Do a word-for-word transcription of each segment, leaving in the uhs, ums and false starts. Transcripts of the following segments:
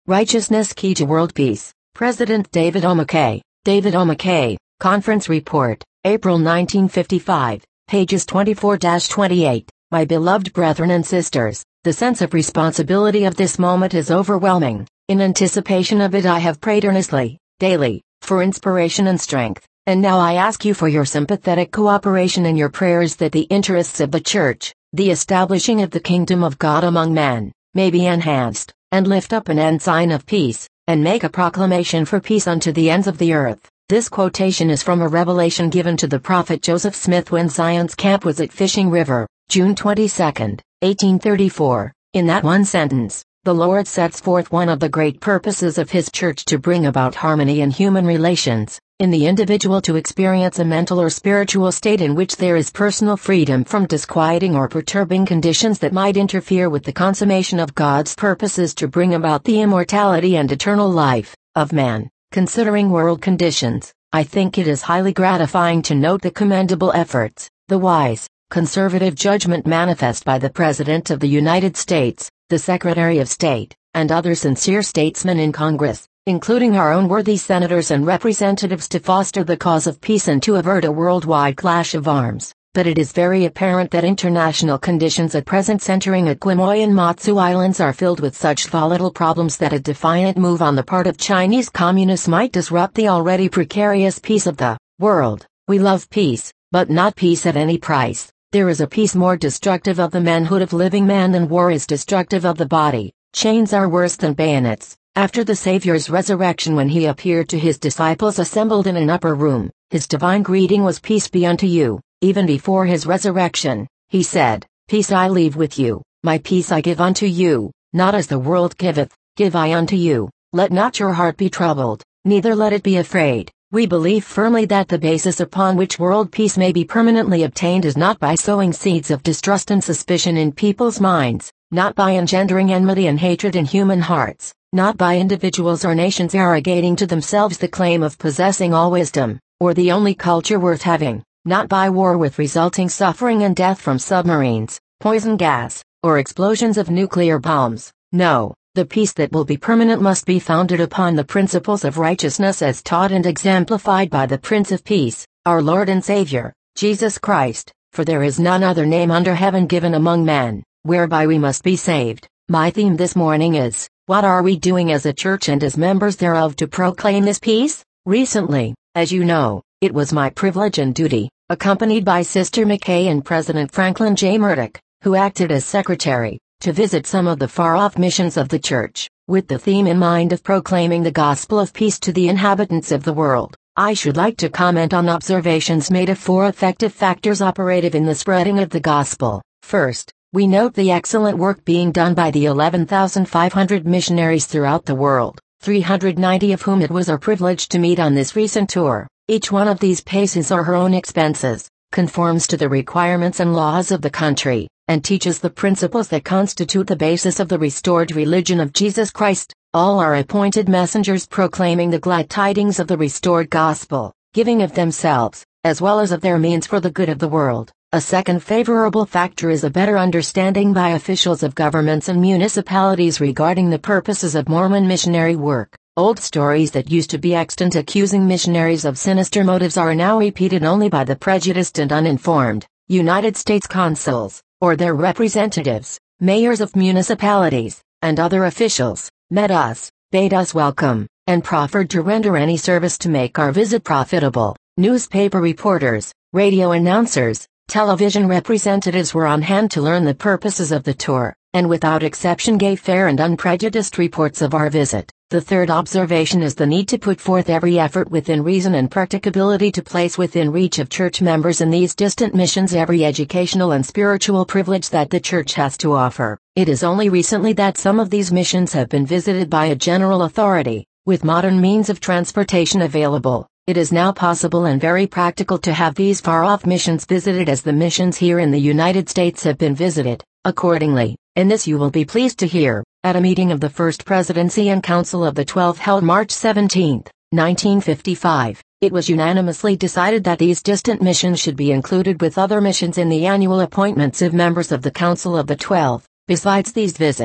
Righteousness Key to World Peace. President David O. McKay. David O. McKay, Conference Report, April nineteen fifty-five, pages twenty-four to twenty-eight. My beloved brethren and sisters, the sense of responsibility of this moment is overwhelming. In anticipation of it I have prayed earnestly, daily, for inspiration and strength, and now I ask you for your sympathetic cooperation in your prayers that the interests of the Church, the establishing of the kingdom of God among men, may be enhanced, and lift up an ensign of peace, and make a proclamation for peace unto the ends of the earth. This quotation is from a revelation given to the prophet Joseph Smith when Zion's camp was at Fishing River, June twenty-second, eighteen thirty-four. In that one sentence, the Lord sets forth one of the great purposes of His church to bring about harmony in human relations, in the individual to experience a mental or spiritual state in which there is personal freedom from disquieting or perturbing conditions that might interfere with the consummation of God's purposes to bring about the immortality and eternal life of man. Considering world conditions, I think it is highly gratifying to note the commendable efforts, the wise, conservative judgment manifest by the President of the United States, the Secretary of State, and other sincere statesmen in Congress, including our own worthy senators and representatives, to foster the cause of peace and to avert a worldwide clash of arms. But it is very apparent that international conditions at present centering at Quemoy and Matsu Islands are filled with such volatile problems that a defiant move on the part of Chinese communists might disrupt the already precarious peace of the world. We love peace, but not peace at any price. There is a peace more destructive of the manhood of living man than war is destructive of the body. Chains are worse than bayonets. After the Savior's resurrection, when He appeared to His disciples assembled in an upper room, His divine greeting was, "Peace be unto you." Even before His resurrection, He said, "Peace I leave with you, my peace I give unto you, not as the world giveth, give I unto you. Let not your heart be troubled, neither let it be afraid." We believe firmly that the basis upon which world peace may be permanently obtained is not by sowing seeds of distrust and suspicion in people's minds, not by engendering enmity and hatred in human hearts, not by individuals or nations arrogating to themselves the claim of possessing all wisdom, or the only culture worth having, not by war with resulting suffering and death from submarines, poison gas, or explosions of nuclear bombs. No, the peace that will be permanent must be founded upon the principles of righteousness as taught and exemplified by the Prince of Peace, our Lord and Savior, Jesus Christ, for there is none other name under heaven given among men, whereby we must be saved. My theme this morning is, what are we doing as a church and as members thereof to proclaim this peace? Recently, as you know, it was my privilege and duty, accompanied by Sister McKay and President Franklin J. Murdoch, who acted as secretary, to visit some of the far-off missions of the church, with the theme in mind of proclaiming the gospel of peace to the inhabitants of the world. I should like to comment on observations made of four effective factors operative in the spreading of the gospel. First, we note the excellent work being done by the eleven thousand five hundred missionaries throughout the world, three hundred ninety of whom it was our privilege to meet on this recent tour. Each one of these pays his or her own expenses, conforms to the requirements and laws of the country, and teaches the principles that constitute the basis of the restored religion of Jesus Christ. All are appointed messengers proclaiming the glad tidings of the restored gospel, giving of themselves, as well as of their means for the good of the world. A second favorable factor is a better understanding by officials of governments and municipalities regarding the purposes of Mormon missionary work. Old stories that used to be extant accusing missionaries of sinister motives are now repeated only by the prejudiced and uninformed. United States consuls, or their representatives, mayors of municipalities, and other officials, met us, bade us welcome, and proffered to render any service to make our visit profitable. Newspaper reporters, radio announcers, television representatives were on hand to learn the purposes of the tour, and without exception gave fair and unprejudiced reports of our visit. The third observation is the need to put forth every effort within reason and practicability to place within reach of church members in these distant missions every educational and spiritual privilege that the church has to offer. It is only recently that some of these missions have been visited by a general authority, with modern means of transportation available. It is now possible and very practical to have these far-off missions visited as the missions here in the United States have been visited. Accordingly, and this you will be pleased to hear, at a meeting of the First Presidency and Council of the Twelve held March seventeenth, nineteen fifty-five, it was unanimously decided that these distant missions should be included with other missions in the annual appointments of members of the Council of the Twelve. Besides these visits,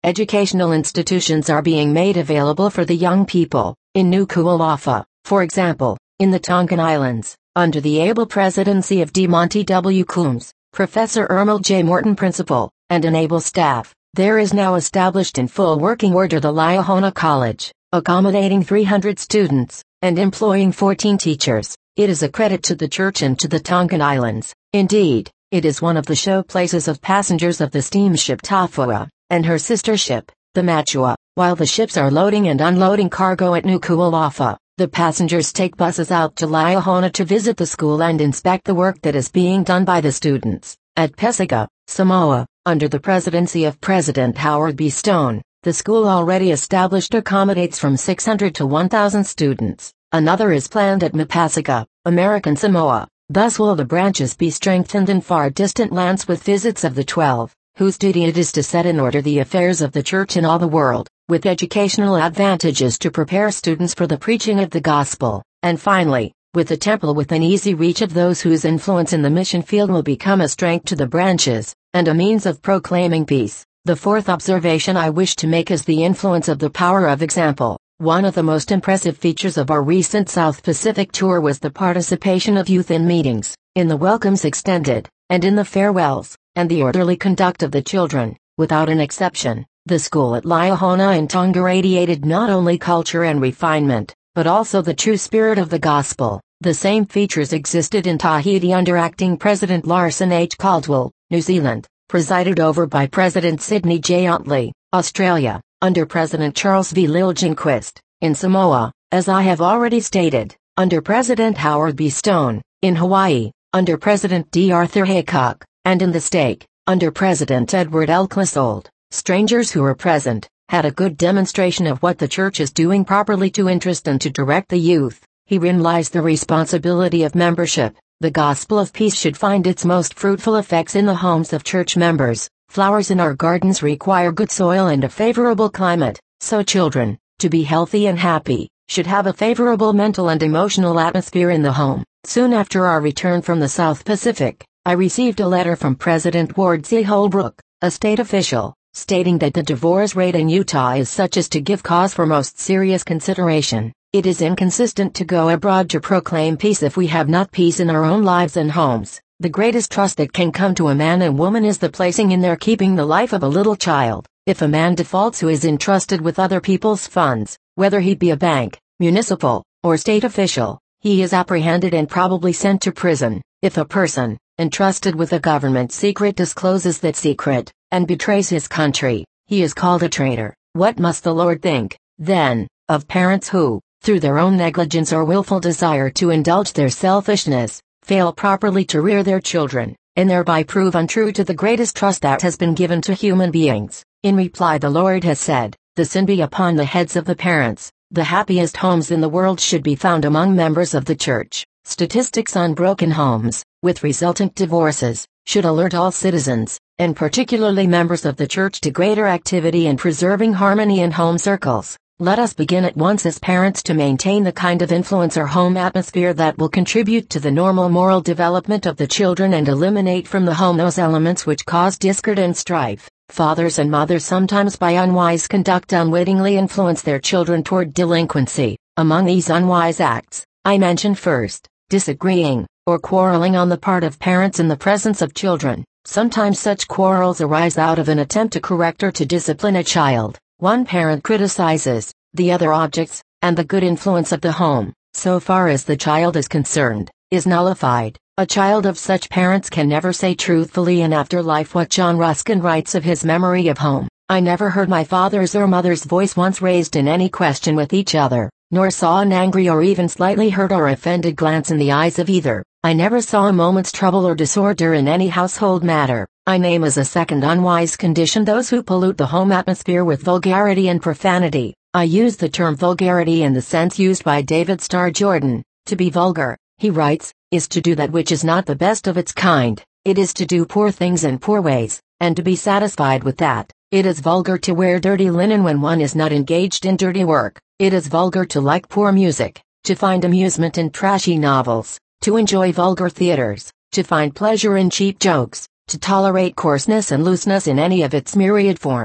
educational institutions are being made available for the young people. In Nuku'alofa, for example, in the Tongan Islands, under the able presidency of D. Monty W. Coombs, Professor Ermel J. Morton Principal, and an able staff, there is now established in full working order the Liahona College, accommodating three hundred students, and employing fourteen teachers. It is a credit to the church and to the Tongan Islands. Indeed, it is one of the show places of passengers of the steamship Tafua, and her sister ship, the Machua. While the ships are loading and unloading cargo at Nuku'alofa, the passengers take buses out to Liahona to visit the school and inspect the work that is being done by the students. At Pesega, Samoa, under the presidency of President Howard B. Stone, the school already established accommodates from six hundred to one thousand students. Another is planned at Mapasega, American Samoa. Thus will the branches be strengthened in far distant lands with visits of the twelve, whose duty it is to set in order the affairs of the church in all the world, with educational advantages to prepare students for the preaching of the gospel, and finally, with a temple within easy reach of those whose influence in the mission field will become a strength to the branches, and a means of proclaiming peace. The fourth observation I wish to make is the influence of the power of example. One of the most impressive features of our recent South Pacific tour was the participation of youth in meetings, in the welcomes extended, and in the farewells, and the orderly conduct of the children. Without an exception, the school at Liahona in Tonga radiated not only culture and refinement, but also the true spirit of the gospel. The same features existed in Tahiti under Acting President Larson H. Caldwell, New Zealand, presided over by President Sidney J. Otley, Australia, under President Charles V. Liljenquist, in Samoa, as I have already stated, under President Howard B. Stone, in Hawaii, under President D. Arthur Haycock, and in the stake, under President Edward L. Clissold. Strangers who were present, had a good demonstration of what the church is doing properly to interest and to direct the youth. Herein lies the responsibility of membership. The gospel of peace should find its most fruitful effects in the homes of church members. Flowers in our gardens require good soil and a favorable climate, so children, to be healthy and happy, should have a favorable mental and emotional atmosphere in the home. Soon after our return from the South Pacific, I received a letter from President Ward C. Holbrook, a state official, stating that the divorce rate in Utah is such as to give cause for most serious consideration. It is inconsistent to go abroad to proclaim peace if we have not peace in our own lives and homes. The greatest trust that can come to a man and woman is the placing in their keeping the life of a little child. If a man defaults who is entrusted with other people's funds, whether he be a bank, municipal, or state official, he is apprehended and probably sent to prison. If a person, entrusted with a government secret discloses that secret, and betrays his country, he is called a traitor. What must the Lord think, then, of parents who, through their own negligence or willful desire to indulge their selfishness, fail properly to rear their children, and thereby prove untrue to the greatest trust that has been given to human beings? In reply, the Lord has said, "The sin be upon the heads of the parents." The happiest homes in the world should be found among members of the church. Statistics on broken homes, with resultant divorces, should alert all citizens, and particularly members of the church, to greater activity in preserving harmony in home circles. Let us begin at once as parents to maintain the kind of influence or home atmosphere that will contribute to the normal moral development of the children and eliminate from the home those elements which cause discord and strife. Fathers and mothers sometimes by unwise conduct unwittingly influence their children toward delinquency. Among these unwise acts, I mention first, disagreeing, or quarreling on the part of parents in the presence of children. Sometimes such quarrels arise out of an attempt to correct or to discipline a child. One parent criticizes, the other objects, and the good influence of the home, so far as the child is concerned, is nullified. A child of such parents can never say truthfully in after life what John Ruskin writes of his memory of home. I never heard my father's or mother's voice once raised in any question with each other, nor saw an angry or even slightly hurt or offended glance in the eyes of either. I never saw a moment's trouble or disorder in any household matter. I name as a second unwise condition those who pollute the home atmosphere with vulgarity and profanity. I use the term vulgarity in the sense used by David Starr Jordan. To be vulgar, he writes, is to do that which is not the best of its kind. It is to do poor things in poor ways, and to be satisfied with that. It is vulgar to wear dirty linen when one is not engaged in dirty work. It is vulgar to like poor music, to find amusement in trashy novels, to enjoy vulgar theaters, to find pleasure in cheap jokes, to tolerate coarseness and looseness in any of its myriad forms.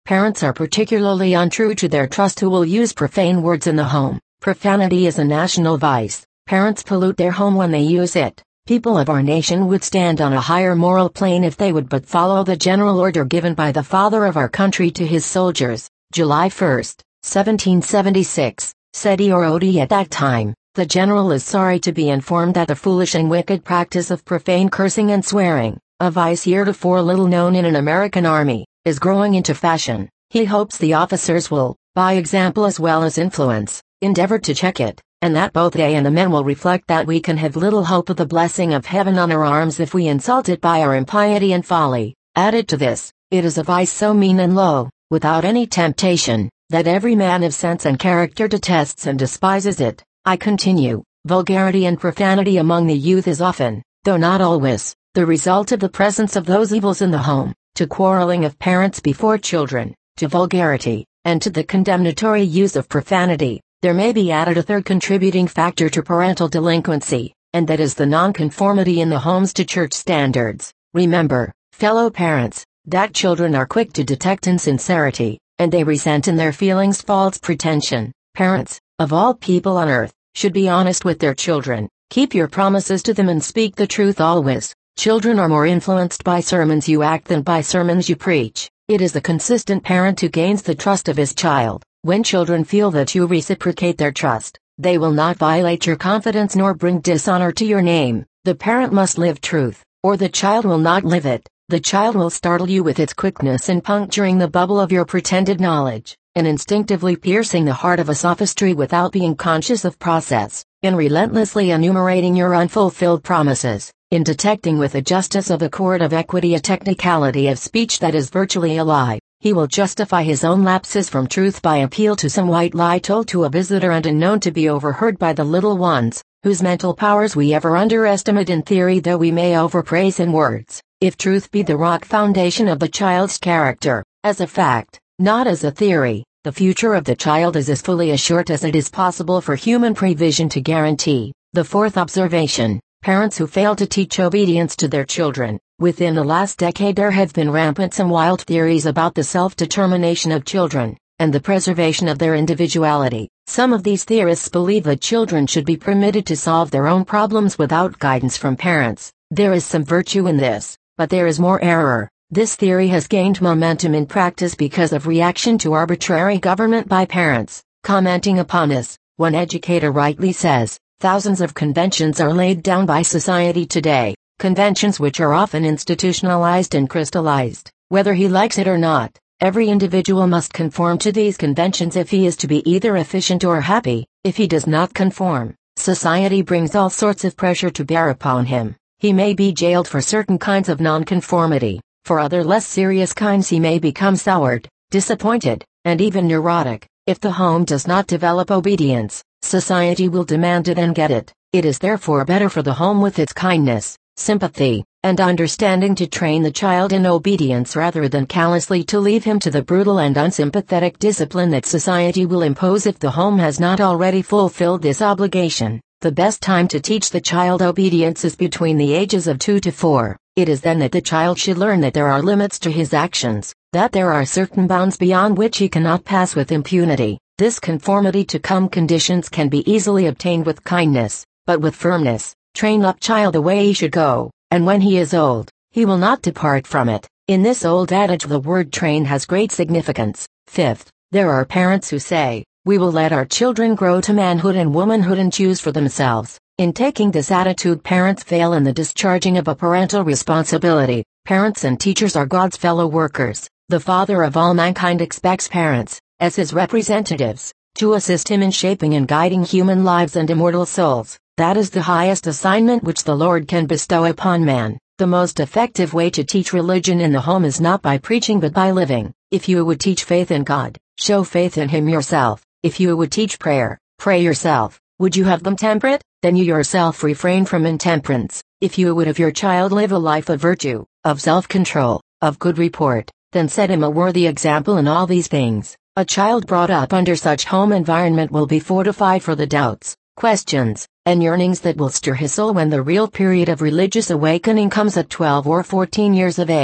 Parents are particularly untrue to their trust who will use profane words in the home. Profanity is a national vice. Parents pollute their home when they use it. People of our nation would stand on a higher moral plane if they would but follow the general order given by the father of our country to his soldiers, July first, seventeen seventy-six, said E R O D at that time. The general is sorry to be informed that the foolish and wicked practice of profane cursing and swearing, a vice heretofore little known in an American army, is growing into fashion. He hopes the officers will, by example as well as influence, endeavor to check it, and that both they and the men will reflect that we can have little hope of the blessing of heaven on our arms if we insult it by our impiety and folly. Added to this, it is a vice so mean and low, without any temptation, that every man of sense and character detests and despises it. I continue, vulgarity and profanity among the youth is often, though not always, the result of the presence of those evils in the home, to quarreling of parents before children, to vulgarity, and to the condemnatory use of profanity. There may be added a third contributing factor to parental delinquency, and that is the nonconformity in the homes to church standards. Remember, fellow parents, that children are quick to detect insincerity, and they resent in their feelings false pretension. Parents, of all people on earth, should be honest with their children. Keep your promises to them and speak the truth always. Children are more influenced by sermons you act than by sermons you preach. It is the consistent parent who gains the trust of his child. When children feel that you reciprocate their trust, they will not violate your confidence nor bring dishonor to your name. The parent must live truth, or the child will not live it. The child will startle you with its quickness in puncturing the bubble of your pretended knowledge, and instinctively piercing the heart of a sophistry without being conscious of process, in relentlessly enumerating your unfulfilled promises, in detecting with the justice of a court of equity a technicality of speech that is virtually a lie. He will justify his own lapses from truth by appeal to some white lie told to a visitor and unknown to be overheard by the little ones, whose mental powers we ever underestimate in theory though we may overpraise in words. If truth be the rock foundation of the child's character, as a fact, not as a theory, the future of the child is as fully assured as it is possible for human prevision to guarantee. The fourth observation, parents who fail to teach obedience to their children. Within the last decade there have been rampant some wild theories about the self-determination of children, and the preservation of their individuality. Some of these theorists believe that children should be permitted to solve their own problems without guidance from parents. There is some virtue in this, but there is more error. This theory has gained momentum in practice because of reaction to arbitrary government by parents. Commenting upon this, one educator rightly says, thousands of conventions are laid down by society today. Conventions which are often institutionalized and crystallized. Whether he likes it or not, every individual must conform to these conventions if he is to be either efficient or happy. If he does not conform, society brings all sorts of pressure to bear upon him. He may be jailed for certain kinds of nonconformity. For other less serious kinds he may become soured, disappointed, and even neurotic. If the home does not develop obedience, society will demand it and get it. It is therefore better for the home with its kindness, sympathy, and understanding to train the child in obedience rather than callously to leave him to the brutal and unsympathetic discipline that society will impose if the home has not already fulfilled this obligation. The best time to teach the child obedience is between the ages of two to four. It is then that the child should learn that there are limits to his actions, that there are certain bounds beyond which he cannot pass with impunity. This conformity to come conditions can be easily obtained with kindness, but with firmness. Train up child the way he should go, and when he is old, he will not depart from it. In this old adage the word train has great significance. Fifth, there are parents who say, we will let our children grow to manhood and womanhood and choose for themselves. In taking this attitude parents fail in the discharging of a parental responsibility. Parents and teachers are God's fellow workers. The Father of all mankind expects parents, as his representatives, to assist him in shaping and guiding human lives and immortal souls. That is the highest assignment which the Lord can bestow upon man. The most effective way to teach religion in the home is not by preaching but by living. If you would teach faith in God, show faith in him yourself. If you would teach prayer, pray yourself. Would you have them temperate? Then you yourself refrain from intemperance. If you would have your child live a life of virtue, of self-control, of good report, then set him a worthy example in all these things. A child brought up under such home environment will be fortified for the doubts, questions, and yearnings that will stir his soul when the real period of religious awakening comes at twelve or fourteen years of age.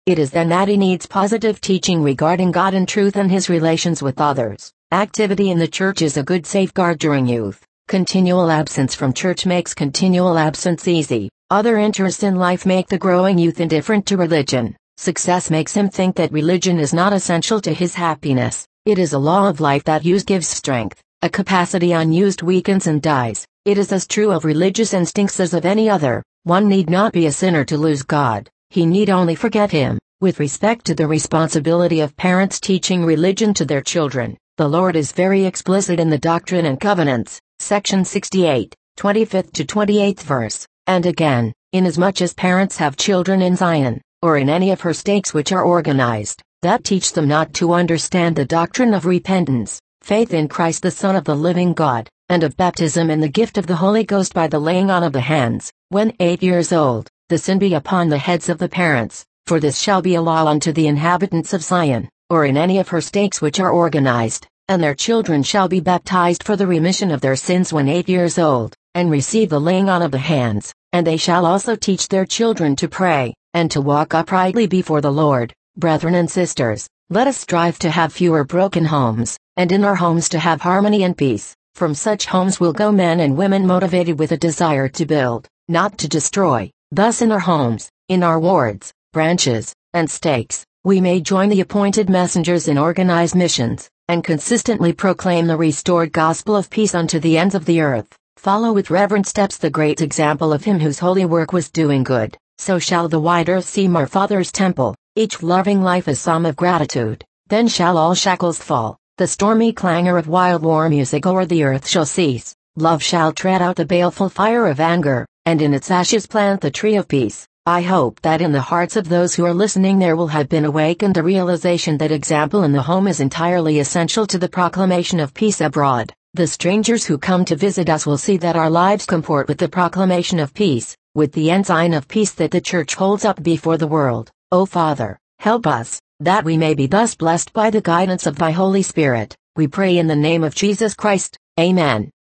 It is then that he needs positive teaching regarding God and truth and his relations with others. Activity in the church is a good safeguard during youth. Continual absence from church makes continual absence easy. Other interests in life make the growing youth indifferent to religion. Success makes him think that religion is not essential to his happiness. It is a law of life that used gives strength. A capacity unused weakens and dies. It is as true of religious instincts as of any other. One need not be a sinner to lose God. He need only forget him. With respect to the responsibility of parents teaching religion to their children, the Lord is very explicit in the Doctrine and Covenants, section sixty-eight, twenty-fifth to twenty-eighth verse, and again, inasmuch as parents have children in Zion, or in any of her states which are organized, that teach them not to understand the doctrine of repentance, faith in Christ the Son of the living God, and of baptism in the gift of the Holy Ghost by the laying on of the hands, when eight years old, the sin be upon the heads of the parents, for this shall be a law unto the inhabitants of Zion, or in any of her states which are organized, and their children shall be baptized for the remission of their sins when eight years old, and receive the laying on of the hands, and they shall also teach their children to pray, and to walk uprightly before the Lord. Brethren and sisters, let us strive to have fewer broken homes, and in our homes to have harmony and peace. From such homes will go men and women motivated with a desire to build, not to destroy. Thus in our homes, in our wards, branches, and stakes, we may join the appointed messengers in organized missions, and consistently proclaim the restored gospel of peace unto the ends of the earth. Follow with reverent steps the great example of him whose holy work was doing good. So shall the wide earth seem our Father's temple, each loving life a psalm of gratitude. Then shall all shackles fall, the stormy clangor of wild war music o'er the earth shall cease. Love shall tread out the baleful fire of anger, and in its ashes plant the tree of peace. I hope that in the hearts of those who are listening there will have been awakened a realization that example in the home is entirely essential to the proclamation of peace abroad. The strangers who come to visit us will see that our lives comport with the proclamation of peace, with the ensign of peace that the Church holds up before the world. O Father, help us, that we may be thus blessed by the guidance of thy Holy Spirit. We pray in the name of Jesus Christ. Amen.